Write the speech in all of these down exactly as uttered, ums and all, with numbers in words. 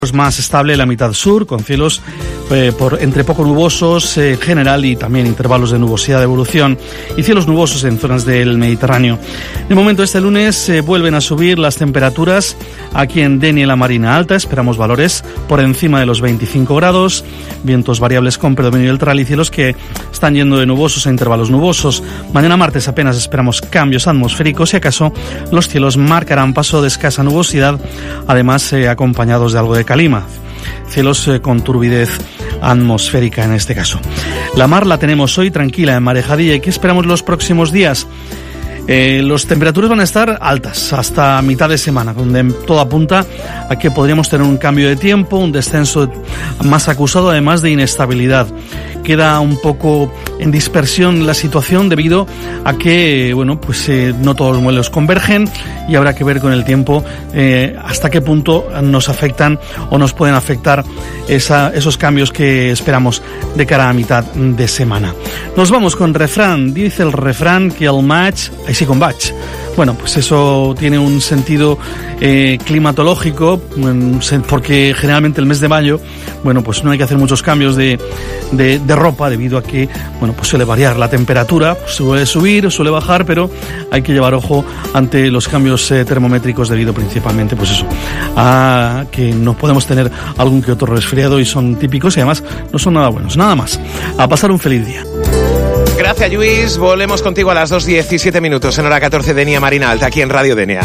Más estable la mitad sur, con cielos eh, por entre poco nubosos en eh, general y también intervalos de nubosidad de evolución y cielos nubosos en zonas del Mediterráneo. De momento este lunes eh, vuelven a subir las temperaturas aquí en Denia, en la Marina Alta. Esperamos valores por encima de los veinticinco grados, vientos variables con predominio del tral y cielos que están yendo de nubosos a intervalos nubosos. Mañana martes apenas esperamos cambios atmosféricos y acaso los cielos marcarán paso de escasa nubosidad, además eh, acompañados de algo de calima, cielos eh, con turbidez atmosférica en este caso. La mar la tenemos hoy tranquila, en marejadilla. ¿Y qué esperamos los próximos días? Eh, las temperaturas van a estar altas hasta mitad de semana, donde todo apunta a que podríamos tener un cambio de tiempo, un descenso más acusado, además de inestabilidad. Queda un poco en dispersión la situación debido a que, bueno, pues eh, no todos los modelos convergen y habrá que ver con el tiempo eh, hasta qué punto nos afectan o nos pueden afectar esa, esos cambios que esperamos de cara a mitad de semana. Nos vamos con refrán. Dice el refrán que el match així com vaig. Bueno, pues eso tiene un sentido eh, climatológico, porque generalmente el mes de mayo, bueno, pues no hay que hacer muchos cambios de, de, de ropa debido a que, bueno, pues suele variar la temperatura, pues suele subir, suele bajar, pero hay que llevar ojo ante los cambios eh, termométricos debido principalmente, pues eso, a que nos podemos tener algún que otro resfriado y son típicos y además no son nada buenos. Nada más. A pasar un feliz día. Gracias, Luis. Volvemos contigo a las dos diecisiete minutos en hora catorce Denia Marina Alta, aquí en Radio Denia.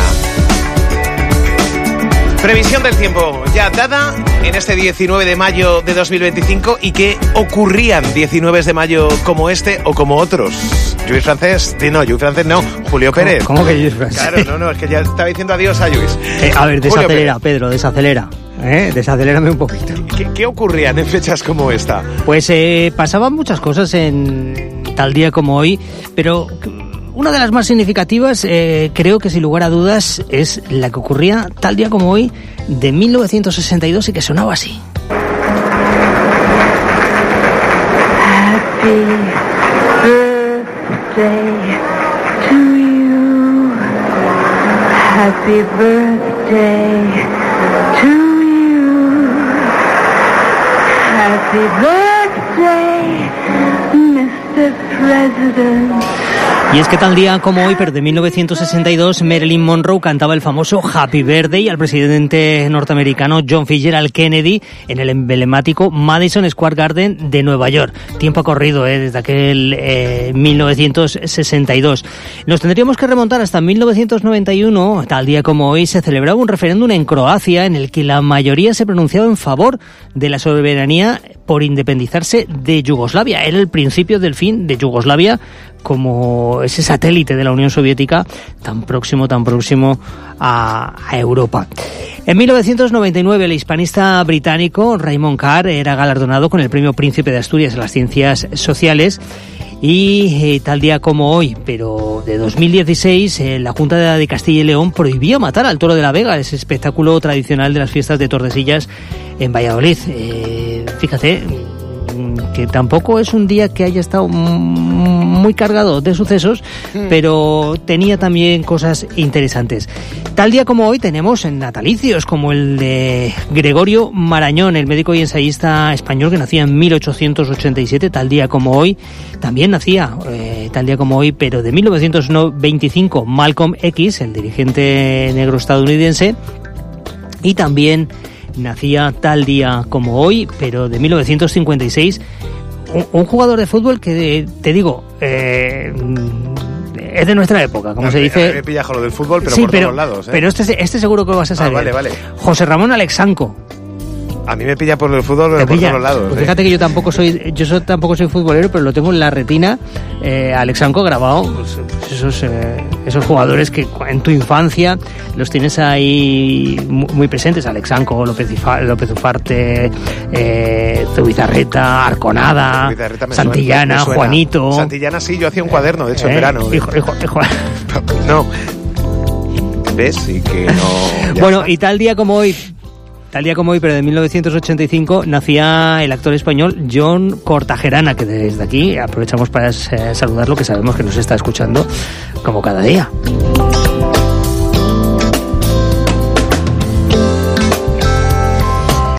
Previsión del tiempo ya dada en este diecinueve de mayo de dos mil veinticinco. ¿Y qué ocurrían diecinueve de mayo como este o como otros? Lluís Francés, no, Lluís Francés no, Julio Pérez. ¿Cómo, cómo que Lluís Francés? Claro, no, no, es que ya estaba diciendo adiós a Lluís. Eh, a ver, desacelera, Pedro, desacelera. ¿Eh? Desacelérame un poquito. ¿Qué, ¿Qué ocurrían en fechas como esta? Pues eh, pasaban muchas cosas en tal día como hoy, pero una de las más significativas, eh, creo que sin lugar a dudas, es la que ocurría tal día como hoy de mil novecientos sesenta y dos y que sonaba así. Happy birthday to you. Happy birthday to you. Happy birthday, mister President. Y es que tal día como hoy, pero de mil novecientos sesenta y dos, Marilyn Monroe cantaba el famoso Happy Birthday al presidente norteamericano John Fitzgerald Kennedy en el emblemático Madison Square Garden de Nueva York. Tiempo ha corrido eh, desde aquel eh, mil novecientos sesenta y dos. Nos tendríamos que remontar hasta mil novecientos noventa y uno, tal día como hoy, se celebraba un referéndum en Croacia en el que la mayoría se pronunciaba en favor de la soberanía por independizarse de Yugoslavia. Era el principio del fin de Yugoslavia como ese satélite de la Unión Soviética tan próximo, tan próximo a, a Europa. En mil novecientos noventa y nueve, el hispanista británico Raymond Carr era galardonado con el Premio Príncipe de Asturias en las Ciencias Sociales. Y eh, tal día como hoy, pero de dos mil dieciséis, eh, la Junta de Castilla y León prohibía matar al toro de la Vega, ese espectáculo tradicional de las fiestas de Tordesillas en Valladolid. Eh, fíjate que tampoco es un día que haya estado muy cargado de sucesos, mm. pero tenía también cosas interesantes. Tal día como hoy tenemos natalicios como el de Gregorio Marañón, el médico y ensayista español que nacía en mil ochocientos ochenta y siete. Tal día como hoy también nacía, eh, tal día como hoy, pero de mil novecientos veinticinco, Malcolm X, el dirigente negro estadounidense, y también nacía tal día como hoy, pero de mil novecientos cincuenta y seis, un, un jugador de fútbol que, te digo, eh, es de nuestra época, como no, se dice. Me pillas con lo del fútbol, pero sí, por pero, todos lados. ¿eh? Pero este, este seguro que lo vas a saber. Ah, vale, vale. José Ramón Alexanco. A mí me pilla por el fútbol, pero por todos lados. Pues ¿eh? Fíjate que yo tampoco soy, yo so, tampoco soy futbolero, pero lo tengo en la retina. Eh, Alexanco grabado, pues, pues esos, eh, esos jugadores que en tu infancia los tienes ahí muy, muy presentes. Alexanco, López, López Ufarte, eh, Zubizarreta, Arconada, Zubizarreta Santillana, suena, Juanito. Santillana sí, yo hacía un cuaderno, de hecho, eh, en verano. Hijo, hijo, hijo. No. ¿Ves? Y que no. Bueno, está. Y tal día como hoy. Tal día como hoy, pero de mil novecientos ochenta y cinco, nacía el actor español John Cortajarena, que desde aquí aprovechamos para saludarlo, que sabemos que nos está escuchando como cada día.